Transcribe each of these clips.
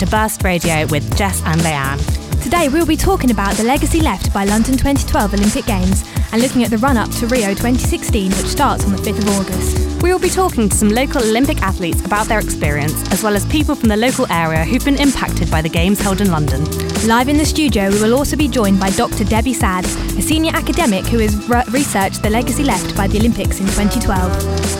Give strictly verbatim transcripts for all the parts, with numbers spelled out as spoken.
to Burst Radio with Jess and Leanne. Today we'll be talking about the legacy left by London twenty twelve Olympic Games and looking at the run-up to Rio twenty sixteen, which starts on the fifth of August. We will be talking to some local Olympic athletes about their experience, as well as people from the local area who've been impacted by the Games held in London. Live in the studio, we will also be joined by Doctor Debbie Saad, a senior academic who has re- researched the legacy left by the Olympics in twenty twelve.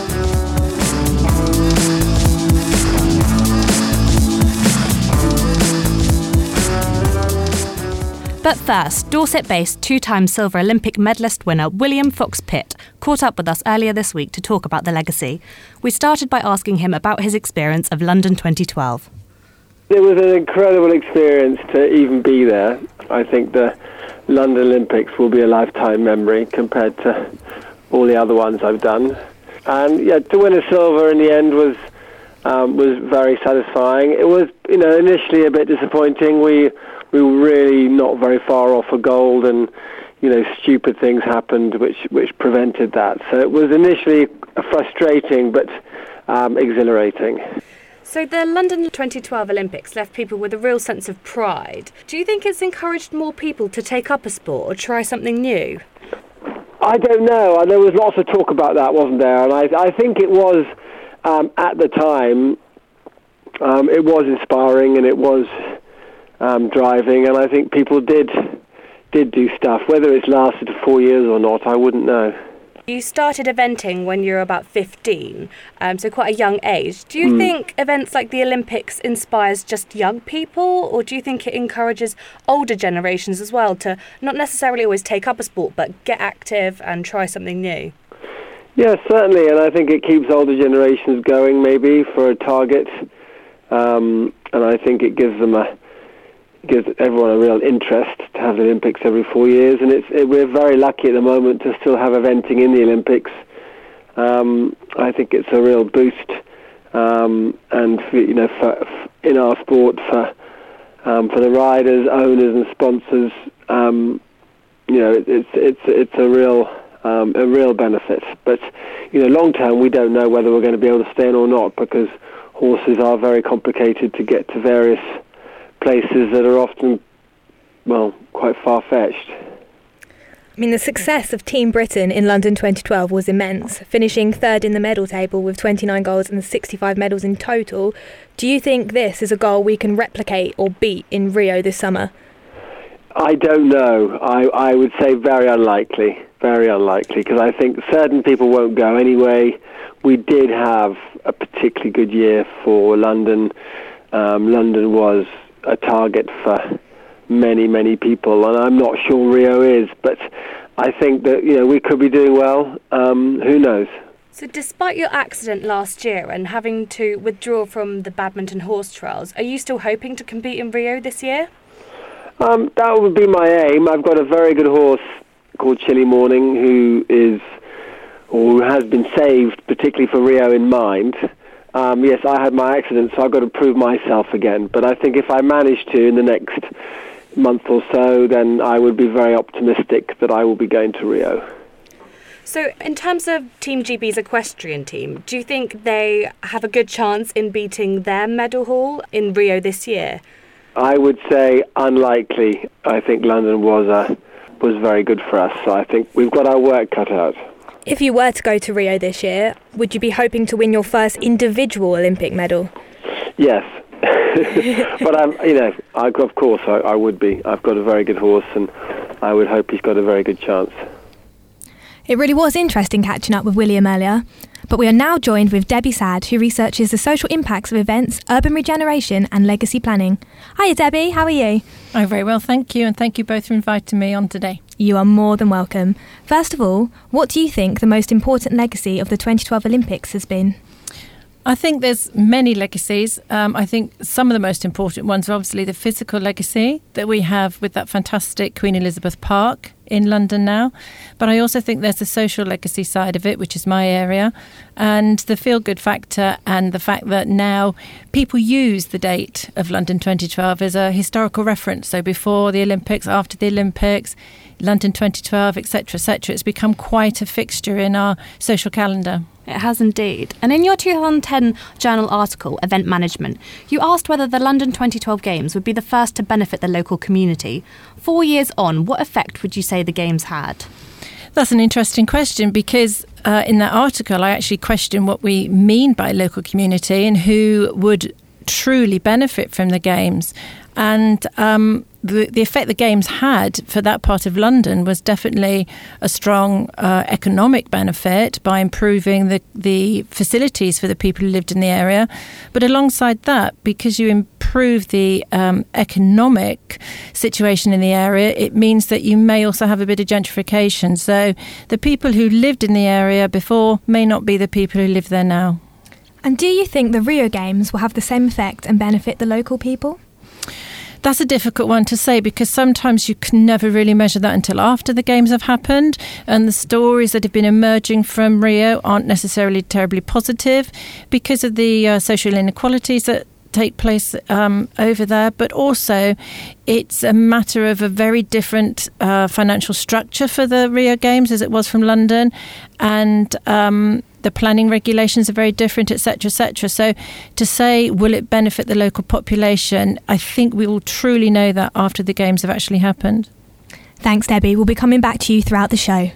But first, Dorset-based two-time silver Olympic medalist winner William Fox-Pitt caught up with us earlier this week to talk about the legacy. We started by asking him about his experience of London twenty twelve. It was an incredible experience to even be there. I think the London Olympics will be a lifetime memory compared to all the other ones I've done. And yeah, to win a silver in the end was um, was very satisfying. It was, you know, initially a bit disappointing. We we were really not very far off a gold, and you know, stupid things happened which which prevented that. So it was initially frustrating, but um, exhilarating. So the London twenty twelve Olympics left people with a real sense of pride. Do you think it's encouraged more people to take up a sport or try something new? I don't know. There was lots of talk about that, wasn't there? And I, I think it was, um, at the time, um, it was inspiring and it was um, driving, and I think people did did do stuff. Whether it's lasted for four years or not, I wouldn't know. You started eventing when you were about fifteen, um, so quite a young age. Do you mm. think events like the Olympics inspires just young people, or do you think it encourages older generations as well to not necessarily always take up a sport, but get active and try something new? Yes, certainly, and I think it keeps older generations going maybe for a target, um, and I think it gives them a gives everyone a real interest to have the Olympics every four years, and it's it, we're very lucky at the moment to still have eventing in the Olympics. Um, I think it's a real boost, um, and for, you know, for, for, in our sport for um, for the riders, owners, and sponsors, um, you know, it, it's it's it's a real um, a real benefit. But you know, long term, we don't know whether we're going to be able to stay in or not, because horses are very complicated to get to various places that are often, well, quite far-fetched. I mean, the success of Team Britain in London twenty twelve was immense, finishing third in the medal table with twenty-nine golds and sixty-five medals in total. Do you think this is a goal we can replicate or beat in Rio this summer? I don't know. I, I would say very unlikely, very unlikely, because I think certain people won't go anyway. We did have a particularly good year for London. Um, London was a target for many, many people, and I'm not sure Rio is, but I think that, you know, we could be doing well. Um, who knows? So despite your accident last year and having to withdraw from the badminton horse trials, are you still hoping to compete in Rio this year? Um, that would be my aim. I've got a very good horse called Chilly Morning who is, or who has been saved particularly for Rio in mind. Um, yes, I had my accident, so I've got to prove myself again. But I think if I manage to in the next month or so, then I would be very optimistic that I will be going to Rio. So in terms of Team G B's equestrian team, do you think they have a good chance in beating their medal haul in Rio this year? I would say unlikely. I think London was a, was very good for us, so I think we've got our work cut out. If you were to go to Rio this year, would you be hoping to win your first individual Olympic medal? Yes. But, I'm, you know, I, of course I, I would be. I've got a very good horse, and I would hope he's got a very good chance. It really was interesting catching up with William earlier. But we are now joined with Debbie Saad, who researches the social impacts of events, urban regeneration and legacy planning. Hiya Debbie, how are you? I'm very well, thank you, and thank you both for inviting me on today. You are more than welcome. First of all, what do you think the most important legacy of the twenty twelve Olympics has been? I think there's many legacies. Um, I think some of the most important ones are obviously the physical legacy that we have with that fantastic Queen Elizabeth Park in London now. But I also think there's the social legacy side of it, which is my area, and the feel-good factor, and the fact that now people use the date of London twenty twelve as a historical reference. So before the Olympics, after the Olympics, London twenty twelve, et cetera, et cetera. It's become quite a fixture in our social calendar. It has indeed. And in your two thousand ten journal article, Event Management, you asked whether the London twenty twelve Games would be the first to benefit the local community. Four years on, what effect would you say the Games had? That's an interesting question, because uh, in that article I actually question what we mean by local community and who would truly benefit from the Games. And um, the, the effect the Games had for that part of London was definitely a strong uh, economic benefit by improving the, the facilities for the people who lived in the area. But alongside that, because you improve the um, economic situation in the area, it means that you may also have a bit of gentrification. So the people who lived in the area before may not be the people who live there now. And do you think the Rio Games will have the same effect and benefit the local people? That's a difficult one to say, because sometimes you can never really measure that until after the Games have happened, and the stories that have been emerging from Rio aren't necessarily terribly positive because of the uh, social inequalities that take place um, over there, but also it's a matter of a very different uh, financial structure for the Rio Games as it was from London, and um, the planning regulations are very different, et cetera, et cetera. So to say, will it benefit the local population, I think we will truly know that after the Games have actually happened. Thanks, Debbie. We'll be coming back to you throughout the show.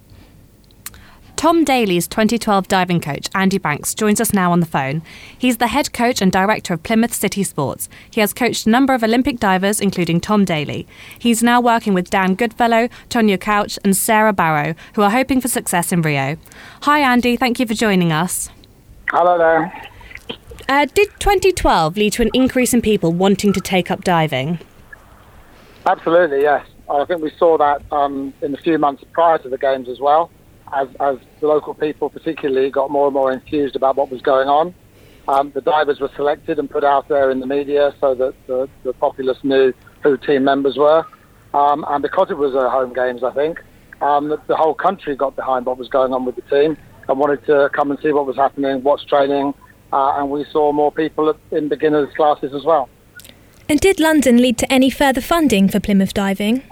Tom Daley's twenty twelve diving coach, Andy Banks, joins us now on the phone. He's the head coach and director of Plymouth City Sports. He has coached a number of Olympic divers, including Tom Daley. He's now working with Dan Goodfellow, Tonya Couch and Sarah Barrow, who are hoping for success in Rio. Hi, Andy. Thank you for joining us. Hello there. Uh, did twenty twelve lead to an increase in people wanting to take up diving? Absolutely, yes. I think we saw that um, in the few months prior to the Games as well. As, as the local people particularly got more and more enthused about what was going on. Um, the divers were selected and put out there in the media so that the, the populace knew who team members were. Um, and because it was a home Games, I think, um, the, the whole country got behind what was going on with the team and wanted to come and see what was happening, watch training, uh, and we saw more people in beginners' classes as well. And did London lead to any further funding for Plymouth diving?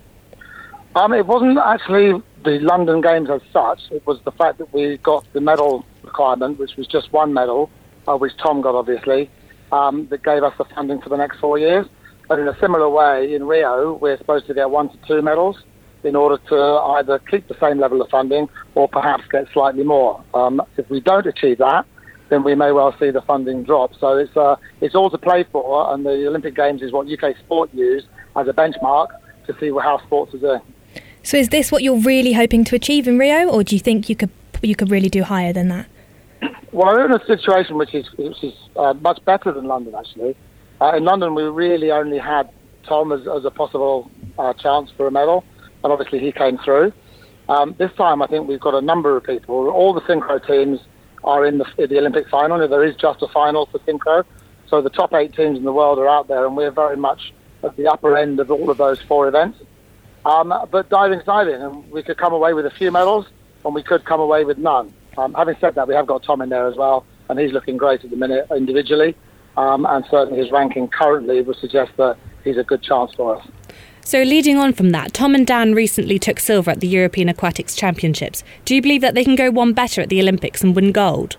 Um, it wasn't actually the London Games as such. It was the fact that we got the medal requirement, which was just one medal, uh, which Tom got obviously, um, that gave us the funding for the next four years. But in a similar way, in Rio, we're supposed to get one to two medals in order to either keep the same level of funding or perhaps get slightly more. Um, if we don't achieve that, then we may well see the funding drop. So it's uh, it's all to play for, and the Olympic Games is what U K Sport use as a benchmark to see how sports are doing. So is this what you're really hoping to achieve in Rio, or do you think you could you could really do higher than that? Well, we're in a situation which is which is uh, much better than London, actually. Uh, in London, we really only had Tom as, as a possible uh, chance for a medal, and obviously he came through. Um, this time, I think we've got a number of people. All the synchro teams are in the, in the Olympic final. There is just a final for synchro. So the top eight teams in the world are out there, and we're very much at the upper end of all of those four events. Um, but diving's diving, and we could come away with a few medals, and we could come away with none. Um, having said that, we have got Tom in there as well, and he's looking great at the minute individually, um, and certainly his ranking currently would suggest that he's a good chance for us. So leading on from that, Tom and Dan recently took silver at the European Aquatics Championships. Do you believe that they can go one better at the Olympics and win gold?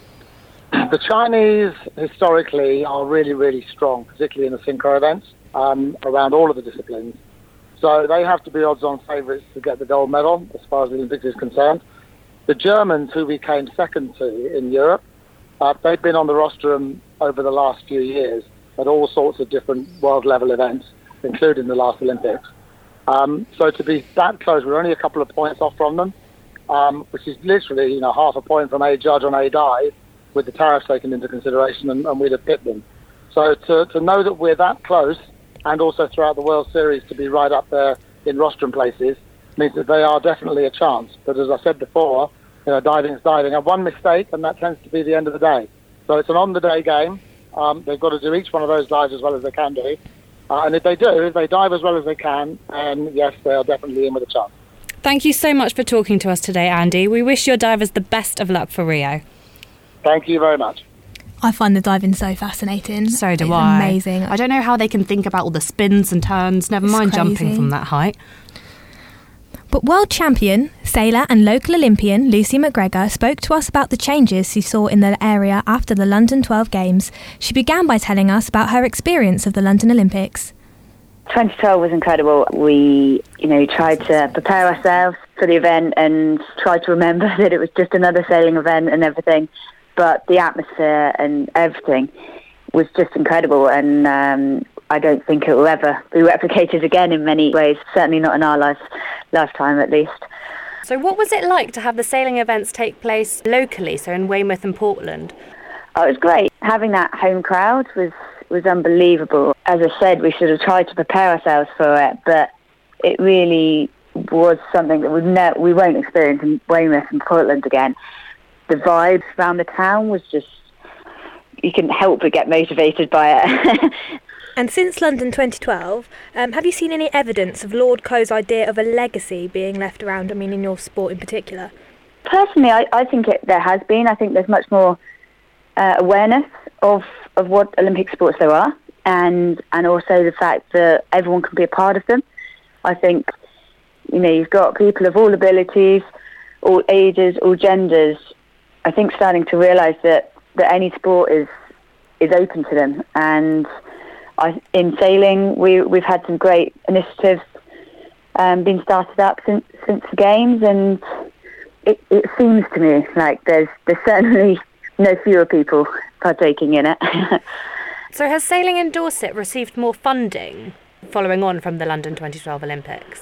The Chinese, historically, are really, really strong, particularly in the synchro events, um, around all of the disciplines. So they have to be odds-on favourites to get the gold medal, as far as the Olympics is concerned. The Germans, who we came second to in Europe, uh, they've been on the rostrum over the last few years at all sorts of different world-level events, including the last Olympics. Um, so to be that close, we're only a couple of points off from them, um, which is literally, you know, half a point from a judge on a dive, with the tariffs taken into consideration, and, and we'd have pipped them. So to, to know that we're that close, and also throughout the World Series to be right up there in rostrum places, means that they are definitely a chance. But as I said before, you know, diving is diving. And one mistake, and that tends to be the end of the day. So it's an on-the-day game. Um, they've got to do each one of those dives as well as they can do. Uh, and if they do, if they dive as well as they can, then yes, they are definitely in with a chance. Thank you so much for talking to us today, Andy. We wish your divers the best of luck for Rio. Thank you very much. I find the diving so fascinating. So do it's I. Amazing. I don't know how they can think about all the spins and turns, never It's mind crazy. jumping from that height. But world champion, sailor and local Olympian Lucy McGregor spoke to us about the changes she saw in the area after the London twelve Games. She began by telling us about her experience of the London Olympics. twenty twelve was incredible. We, you know, tried to prepare ourselves for the event and tried to remember that it was just another sailing event and everything. But the atmosphere and everything was just incredible, and um, I don't think it will ever be replicated again in many ways, certainly not in our life, lifetime at least. So what was it like to have the sailing events take place locally, so in Weymouth and Portland? Oh, it was great. Having that home crowd was, was unbelievable. As I said, we sort of tried to prepare ourselves for it, but it really was something that we ne- we won't experience in Weymouth and Portland again. The vibe around the town was just, you couldn't help but get motivated by it. And since London twenty twelve, um, have you seen any evidence of Lord Coe's idea of a legacy being left around, I mean, in your sport in particular? Personally, I, I think it, there has been. I think there's much more uh, awareness of, of what Olympic sports there are, and and also the fact that everyone can be a part of them. I think, you know, you've got people of all abilities, all ages, all genders, I think starting to realise that, that any sport is is open to them. And I, in sailing, we, we've had some great initiatives um, being started up since since the Games, and it, it seems to me like there's there's certainly no fewer people partaking in it. So has sailing in Dorset received more funding following on from the London twenty twelve Olympics?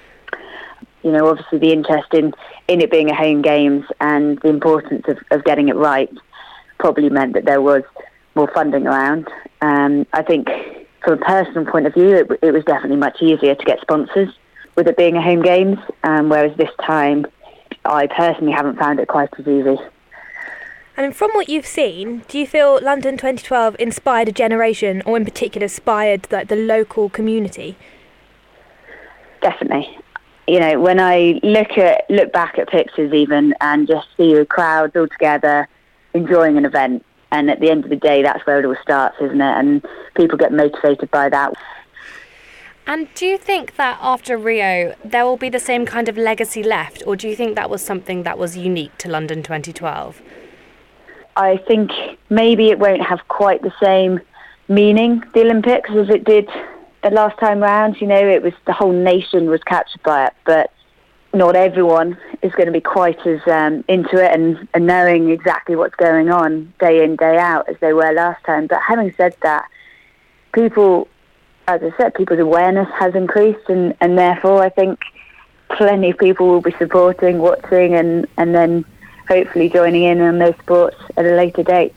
You know, obviously the interest in, in it being a home Games and the importance of, of getting it right probably meant that there was more funding around. Um, I think from a personal point of view, it, it was definitely much easier to get sponsors with it being a home Games, um, whereas this time I personally haven't found it quite as easy. And from what you've seen, do you feel London twenty twelve inspired a generation, or in particular inspired like the local community? Definitely. You know, when I look at look back at pictures even and just see the crowds all together enjoying an event, and at the end of the day, that's where it all starts, isn't it? And people get motivated by that. And do you think that after Rio, there will be the same kind of legacy left, or do you think that was something that was unique to London twenty twelve? I think maybe it won't have quite the same meaning, the Olympics, as it did the last time round. You know, it was the whole nation was captured by it, but not everyone is going to be quite as um, into it and, and knowing exactly what's going on day in, day out as they were last time. But having said that, people, as I said, people's awareness has increased, and, and therefore I think plenty of people will be supporting, watching, and, and then hopefully joining in on those sports at a later date.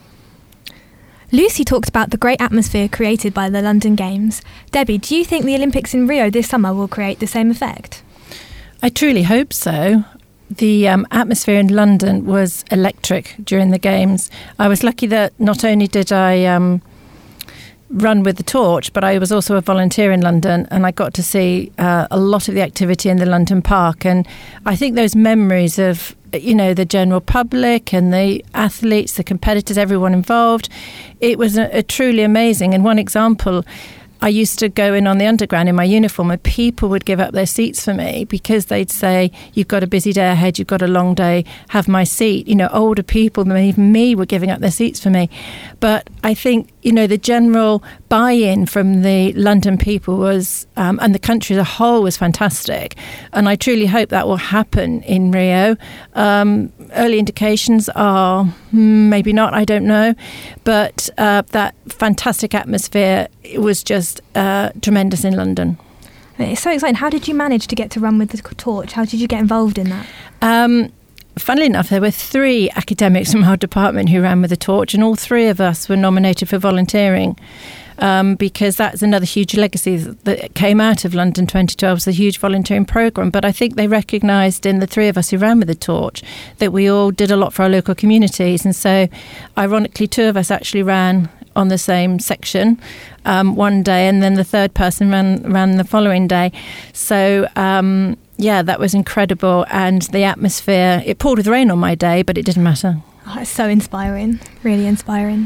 Lucy talked about the great atmosphere created by the London Games. Debbie, do you think the Olympics in Rio this summer will create the same effect? I truly hope so. The um, atmosphere in London was electric during the Games. I was lucky that not only did I um, run with the torch, but I was also a volunteer in London, and I got to see uh, a lot of the activity in the London Park. And I think those memories of, you know, the general public and the athletes, the competitors, everyone involved, it was a, a truly amazing. And one example, I used to go in on the underground in my uniform, and people would give up their seats for me because they'd say, you've got a busy day ahead, you've got a long day, have my seat. You know, older people than even me were giving up their seats for me. But I think, you know, the general buy-in from the London people was, um, and the country as a whole was fantastic. And I truly hope that will happen in Rio. Um, early indications are maybe not, I don't know. But uh, that fantastic atmosphere, it was just uh, tremendous in London. It's so exciting. How did you manage to get to run with the torch? How did you get involved in that? Um, funnily enough, there were three academics from our department who ran with the torch, and all three of us were nominated for volunteering. Um, because that's another huge legacy that came out of London twenty twelve, was the huge volunteering programme. But I think they recognised in the three of us who ran with the torch that we all did a lot for our local communities. And so, ironically, two of us actually ran on the same section um, one day, and then the third person ran, ran the following day. So, um, yeah, that was incredible. And the atmosphere, it poured with rain on my day, but it didn't matter. Oh, it's so inspiring, really inspiring.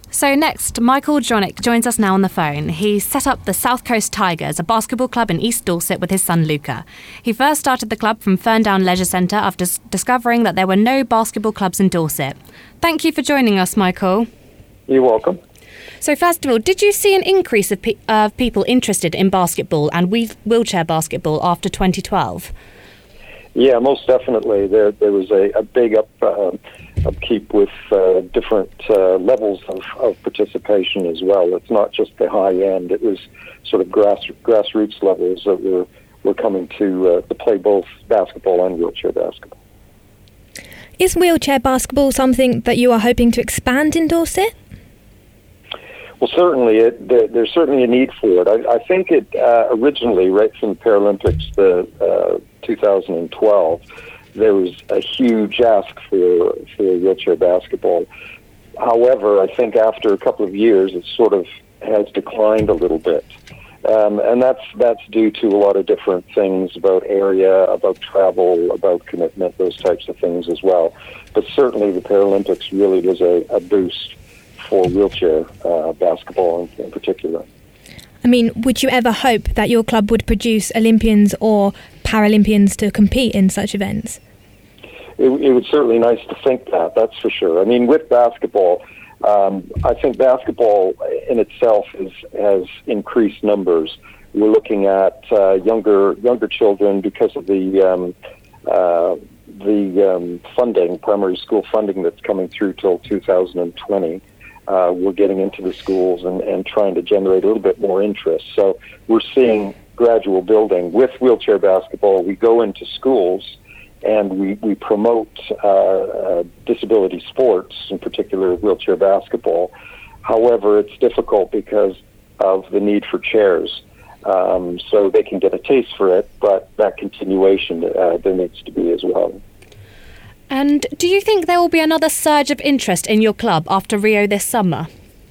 So next, Michael Jonick joins us now on the phone. He set up the South Coast Tigers, a basketball club in East Dorset, with his son Luca. He first started the club from Ferndown Leisure Centre after s- discovering that there were no basketball clubs in Dorset. Thank you for joining us, Michael. You're welcome. So first of all, did you see an increase of, pe- of people interested in basketball and whe- wheelchair basketball after twenty twelve? Yeah, most definitely. There there was a, a big up uh, upkeep with uh, different uh, levels of, of participation as well. It's not just the high end. It was sort of grass grassroots levels that were, were coming to, uh, to play both basketball and wheelchair basketball. Is wheelchair basketball something that you are hoping to expand in Dorset? Well, certainly, it, there, there's certainly a need for it. I, I think it uh, originally, right from the Paralympics, the uh, two thousand twelve, there was a huge ask for for wheelchair basketball. However, I think after a couple of years, it sort of has declined a little bit, um, and that's that's due to a lot of different things about area, about travel, about commitment, those types of things as well. But certainly, the Paralympics really was a, a boost for wheelchair uh, basketball in, in particular. I mean, would you ever hope that your club would produce Olympians or Paralympians to compete in such events? It, it would certainly nice to think that, that's for sure. I mean, with basketball, um, I think basketball in itself is, has increased numbers. We're looking at uh, younger younger children because of the um, uh, the um, funding, primary school funding that's coming through till two thousand twenty. Uh, we're getting into the schools and, and trying to generate a little bit more interest. So we're seeing gradual building. With wheelchair basketball, we go into schools and we, we promote uh, uh, disability sports, in particular wheelchair basketball. However, it's difficult because of the need for chairs. Um, so they can get a taste for it, but that continuation uh, there needs to be as well. And do you think there will be another surge of interest in your club after Rio this summer?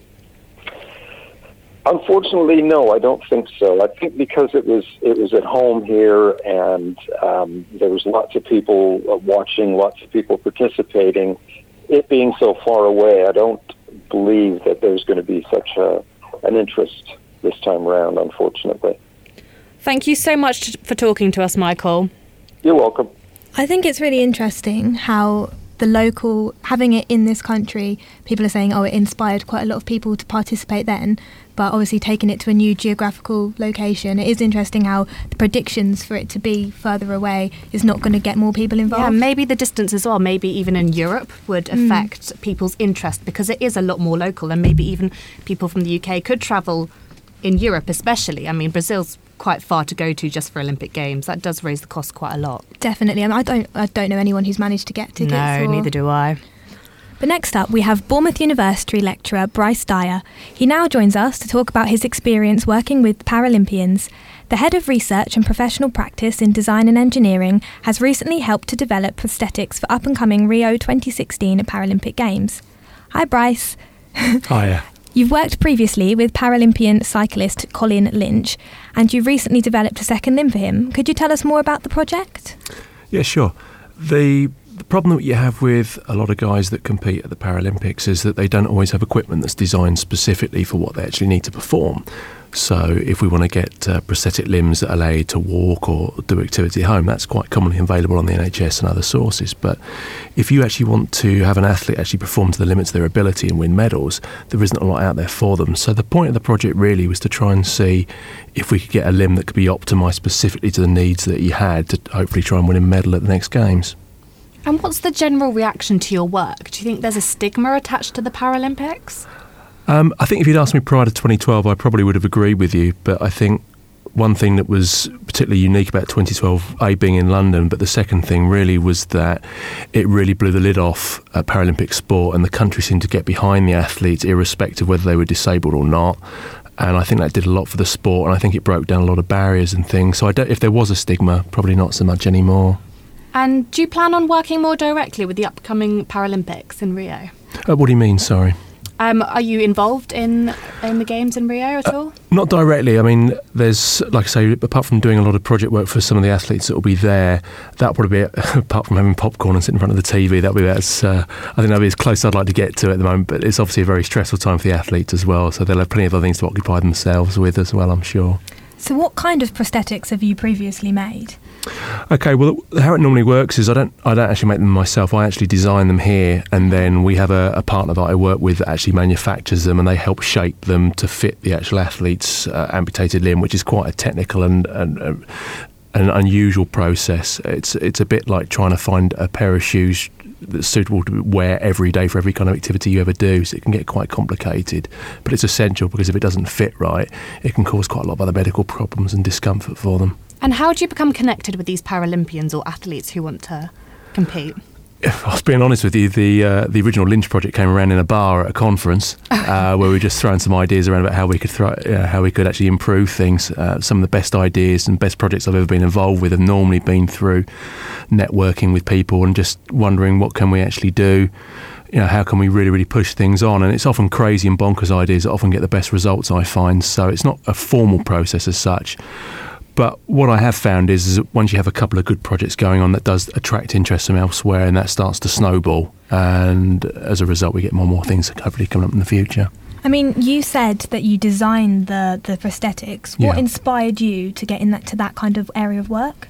Unfortunately, no, I don't think so. I think because it was it was at home here, and um, there was lots of people watching, lots of people participating. It being so far away, I don't believe that there's going to be such a, an interest this time around, unfortunately. Thank you so much for talking to us, Michael. You're welcome. I think it's really interesting how the local, having it in this country, people are saying, oh, it inspired quite a lot of people to participate then, but obviously taking it to a new geographical location, it is interesting how the predictions for it to be further away is not going to get more people involved. Yeah, maybe the distance as well, maybe even in Europe would affect mm. people's interest, because it is a lot more local, and maybe even people from the U K could travel in Europe especially. I mean, Brazil's quite far to go to just for Olympic Games. That does raise the cost quite a lot. Definitely. I mean, I don't I don't know anyone who's managed to get tickets. No, or... neither do I. But next up, we have Bournemouth University lecturer Bryce Dyer. He now joins us to talk about his experience working with Paralympians. The head of research and professional practice in design and engineering has recently helped to develop prosthetics for up-and-coming Rio twenty sixteen Paralympic Games. Hi, Bryce. Hiya. You've worked previously with Paralympian cyclist Colin Lynch, and you've recently developed a second limb for him. Could you tell us more about the project? Yeah, sure. The the problem that you have with a lot of guys that compete at the Paralympics is that they don't always have equipment that's designed specifically for what they actually need to perform. So if we want to get uh, prosthetic limbs that allow you to walk or do activity at home, that's quite commonly available on the N H S and other sources. But if you actually want to have an athlete actually perform to the limits of their ability and win medals, there isn't a lot out there for them. So the point of the project really was to try and see if we could get a limb that could be optimised specifically to the needs that you had to hopefully try and win a medal at the next Games. And what's the general reaction to your work? Do you think there's a stigma attached to the Paralympics? Um, I think if you'd asked me prior to twenty twelve, I probably would have agreed with you. But I think one thing that was particularly unique about twenty twelve, A, being in London, but the second thing really was that it really blew the lid off uh, Paralympic sport, and the country seemed to get behind the athletes, irrespective of whether they were disabled or not. And I think that did a lot for the sport, and I think it broke down a lot of barriers and things. So I don't, if there was a stigma, probably not so much anymore. And do you plan on working more directly with the upcoming Paralympics in Rio? Uh, what do you mean, sorry? Um, are you involved in in the games in Rio at all? Uh, not directly. I mean, there's, like I say, apart from doing a lot of project work for some of the athletes that will be there, that'll probably be, apart from having popcorn and sitting in front of the T V, that'll be as, uh, I think that'll be as close as I'd like to get to at the moment. But it's obviously a very stressful time for the athletes as well, so they'll have plenty of other things to occupy themselves with as well, I'm sure. So what kind of prosthetics have you previously made? Okay, well, how it normally works is I don't I don't actually make them myself. I actually design them here, and then we have a, a partner that I work with that actually manufactures them, and they help shape them to fit the actual athlete's uh, amputated limb, which is quite a technical and, and uh, an unusual process. It's it's a bit like trying to find a pair of shoes that's suitable to wear every day for every kind of activity you ever do, so it can get quite complicated, but it's essential, because if it doesn't fit right, it can cause quite a lot of other medical problems and discomfort for them. And how do you become connected with these Paralympians or athletes who want to compete? If I was being honest with you, the uh, the original Lynch project came around in a bar at a conference uh, where we were just throwing some ideas around about how we could throw, uh, how we could actually improve things. Uh, some of the best ideas and best projects I've ever been involved with have normally been through networking with people and just wondering what can we actually do. You know, how can we really, really push things on? And it's often crazy and bonkers ideas that often get the best results, I find. So it's not a formal process as such. But what I have found is, is that once you have a couple of good projects going on, that does attract interest from elsewhere, and that starts to snowball. And as a result, we get more and more things hopefully coming up in the future. I mean, you said that you designed the, the prosthetics. What Yeah. inspired you to get in that to that kind of area of work?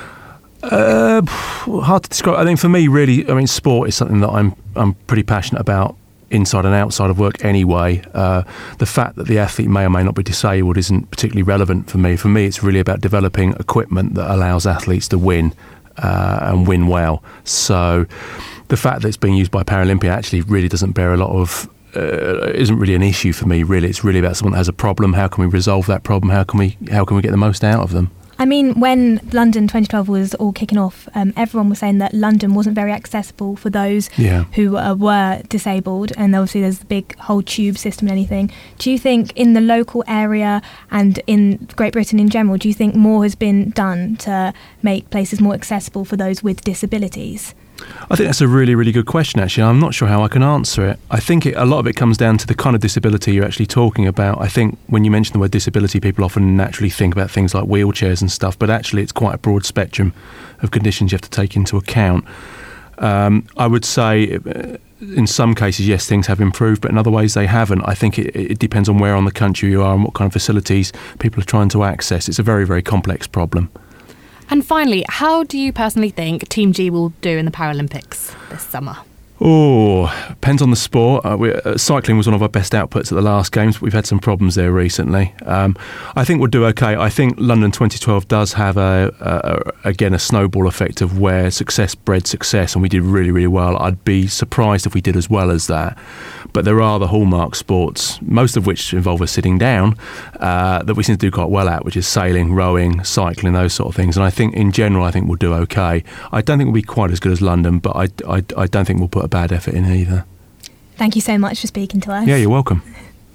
Uh, hard to describe. I think for me, really, I mean, sport is something that I'm I'm pretty passionate about, inside and outside of work anyway. Uh, the fact that the athlete may or may not be disabled isn't particularly relevant for me. For me, it's really about developing equipment that allows athletes to win uh, and win well. So the fact that it's being used by Paralympia actually really doesn't bear a lot of, uh, isn't really an issue for me, really. It's really about someone that has a problem. How can we resolve that problem? How can we, how can we get the most out of them? I mean, when London twenty twelve was all kicking off, um, everyone was saying that London wasn't very accessible for those Yeah. who uh, were disabled, and obviously there's the big whole tube system and anything. Do you think in the local area and in Great Britain in general, do you think more has been done to make places more accessible for those with disabilities? I think that's a really, really good question, actually. I'm not sure how I can answer it. I think it, a lot of it comes down to the kind of disability you're actually talking about. I think when you mention the word disability, people often naturally think about things like wheelchairs and stuff, but actually it's quite a broad spectrum of conditions you have to take into account. Um, I would say uh, in some cases, yes, things have improved, but in other ways they haven't. I think it, it depends on where on the country you are and what kind of facilities people are trying to access. It's a very, very complex problem. And finally, how do you personally think Team G will do in the Paralympics this summer? Oh, depends on the sport. Uh, we, uh, cycling was one of our best outputs at the last games, but we've had some problems there recently. Um, I think we'll do okay. I think London twenty twelve does have, a, a, again, a snowball effect of where success bred success, and we did really, really well. I'd be surprised if we did as well as that. But there are the hallmark sports, most of which involve us sitting down, uh, that we seem to do quite well at, which is sailing, rowing, cycling, those sort of things. And I think, in general, I think we'll do okay. I don't think we'll be quite as good as London, but I, I, I don't think we'll put a bad effort in either. Thank you so much for speaking to us. Yeah, you're welcome.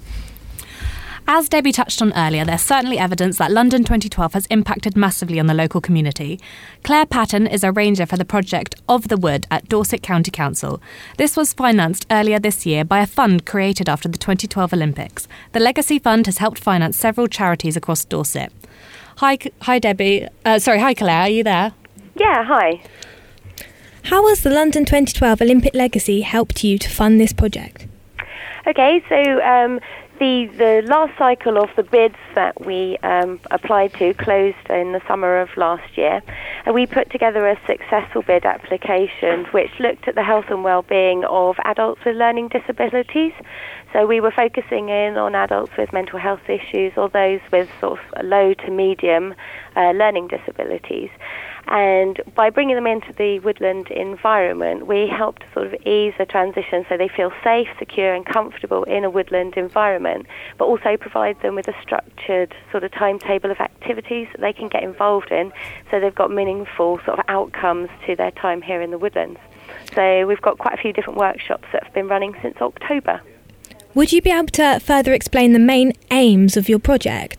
As Debbie touched on earlier, there's certainly evidence that London twenty twelve has impacted massively on the local community. Claire Patton is a ranger for the project Of the Wood at Dorset County Council. This was financed earlier this year by a fund created after the twenty twelve Olympics. The Legacy Fund has helped finance several charities across Dorset. Hi, hi Debbie. Uh, sorry, hi Claire, are you there? Yeah, hi. How has the London twenty twelve Olympic Legacy helped you to fund this project? Okay, so um, the the last cycle of the bids that we um, applied to closed in the summer of last year, and we put together a successful bid application which looked at the health and well-being of adults with learning disabilities. So we were focusing in on adults with mental health issues or those with sort of low to medium uh, learning disabilities. And by bringing them into the woodland environment, we help to sort of ease the transition so they feel safe, secure and comfortable in a woodland environment, but also provide them with a structured sort of timetable of activities that they can get involved in so they've got meaningful sort of outcomes to their time here in the woodlands. So we've got quite a few different workshops that have been running since October. Would you be able to further explain the main aims of your project?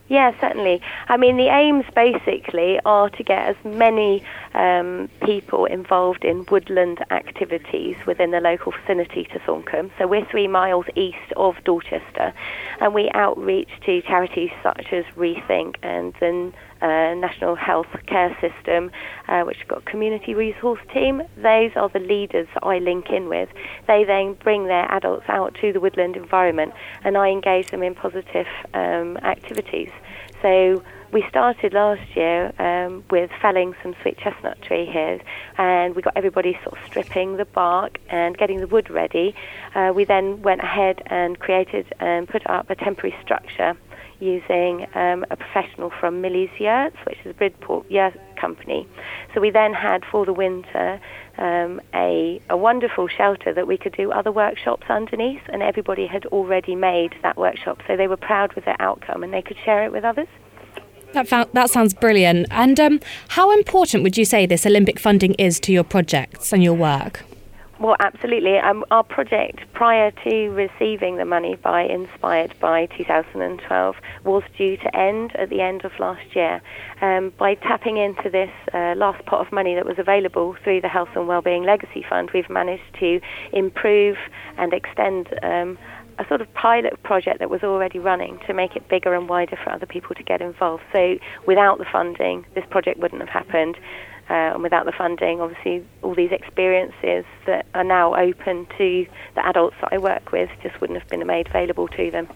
Yeah, certainly. I mean, the aims basically are to get as many um, people involved in woodland activities within the local vicinity to Thorncombe. So we're three miles east of Dorchester, and we outreach to charities such as Rethink and the uh, National Health Care System, uh, which has got a community resource team. Those are the leaders that I link in with. They then bring their adults out to the woodland environment, and I engage them in positive um, activities. So we started last year um, with felling some sweet chestnut tree here, and we got everybody sort of stripping the bark and getting the wood ready. Uh, we then went ahead and created and put up a temporary structure using um, a professional from Millie's Yurts, which is a Bridport yurt company. So we then had for the winter um, a, a wonderful shelter that we could do other workshops underneath, and everybody had already made that workshop, so they were proud with their outcome and they could share it with others. That, found, that sounds brilliant. And um, how important would you say this Olympic funding is to your projects and your work? Well, absolutely. Um, our project, prior to receiving the money by Inspired by two thousand twelve, was due to end at the end of last year. Um, by tapping into this uh, last pot of money that was available through the Health and Wellbeing Legacy Fund, we've managed to improve and extend um, a sort of pilot project that was already running to make it bigger and wider for other people to get involved. So without the funding, this project wouldn't have happened. Uh, and without the funding, obviously, all these experiences that are now open to the adults that I work with just wouldn't have been made available to them.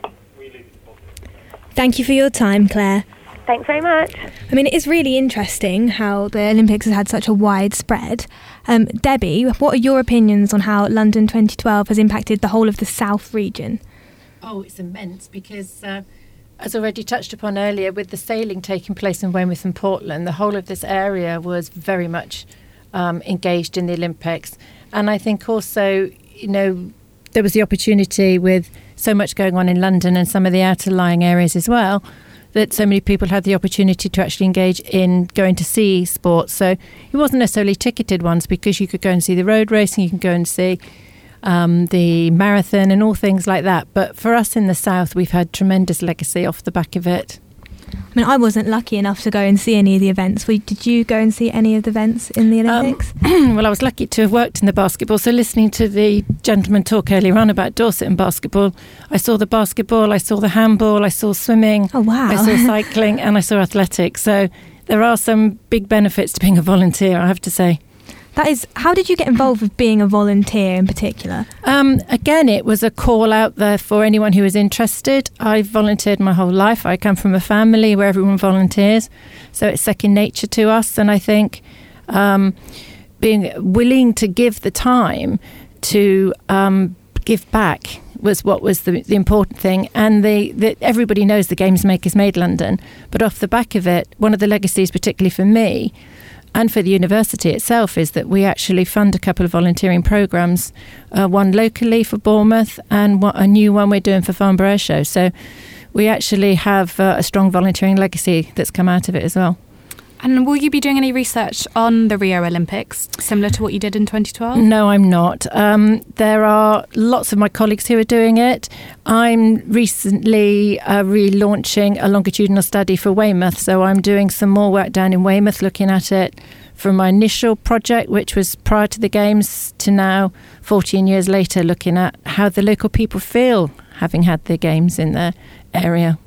Thank you for your time, Claire. Thanks very much. I mean, it is really interesting how the Olympics has had such a wide spread. Um, Debbie, what are your opinions on how London twenty twelve has impacted the whole of the South region? Oh, it's immense because... Uh, As already touched upon earlier, with the sailing taking place in Weymouth and Portland, the whole of this area was very much um, engaged in the Olympics. And I think also, you know, there was the opportunity with so much going on in London and some of the outer lying areas as well, that so many people had the opportunity to actually engage in going to see sports. So it wasn't necessarily ticketed ones, because you could go and see the road racing, you can go and see Um, the marathon and all things like that. But for us in the South, we've had tremendous legacy off the back of it. I mean, I wasn't lucky enough to go and see any of the events. Did you go and see any of the events in the Olympics? Um, well, I was lucky to have worked in the basketball. So listening to the gentleman talk earlier on about Dorset and basketball, I saw the basketball, I saw the handball, I saw swimming, oh, wow. I saw cycling and I saw athletics. So there are some big benefits to being a volunteer, I have to say. That is, how did you get involved with being a volunteer in particular? Um, again, it was a call out there for anyone who was interested. I've volunteered my whole life. I come from a family where everyone volunteers, so it's second nature to us. And I think um, being willing to give the time to um, give back was what was the, the important thing. And the, the, everybody knows the Games Makers made London, but off the back of it, one of the legacies, particularly for me, and for the university itself, is that we actually fund a couple of volunteering programmes, uh, one locally for Bournemouth and a new one we're doing for Farnborough Air Show. So we actually have uh, a strong volunteering legacy that's come out of it as well. And will you be doing any research on the Rio Olympics, similar to what you did in twenty twelve? No, I'm not. Um, there are lots of my colleagues who are doing it. I'm recently uh, relaunching a longitudinal study for Weymouth, so I'm doing some more work down in Weymouth, looking at it from my initial project, which was prior to the Games, to now, fourteen years later, looking at how the local people feel having had the Games in their area.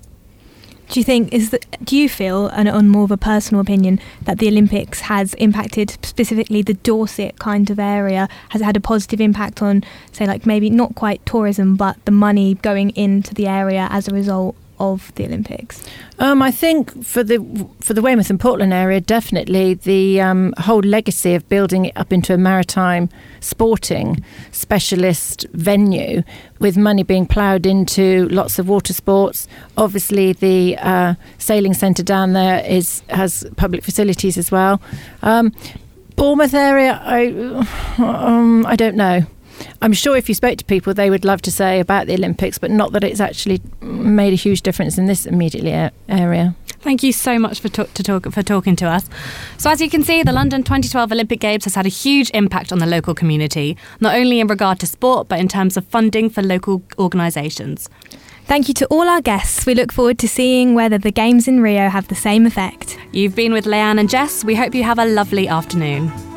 Do you think is that? Do you feel, and on more of a personal opinion, that the Olympics has impacted specifically the Dorset kind of area? Has it had a positive impact on, say, like maybe not quite tourism, but the money going into the area as a result of the Olympics? Um, I think for the for the Weymouth and Portland area, definitely the um, whole legacy of building it up into a maritime sporting specialist venue, with money being ploughed into lots of water sports. Obviously, the uh, sailing centre down there is has public facilities as well. Um, Bournemouth area, I um, I don't know. I'm sure if you spoke to people, they would love to say about the Olympics, but not that it's actually made a huge difference in this immediately a- area. Thank you so much for, to- to talk- for talking to us. So as you can see, the London twenty twelve Olympic Games has had a huge impact on the local community, not only in regard to sport, but in terms of funding for local organisations. Thank you to all our guests. We look forward to seeing whether the Games in Rio have the same effect. You've been with Leanne and Jess. We hope you have a lovely afternoon.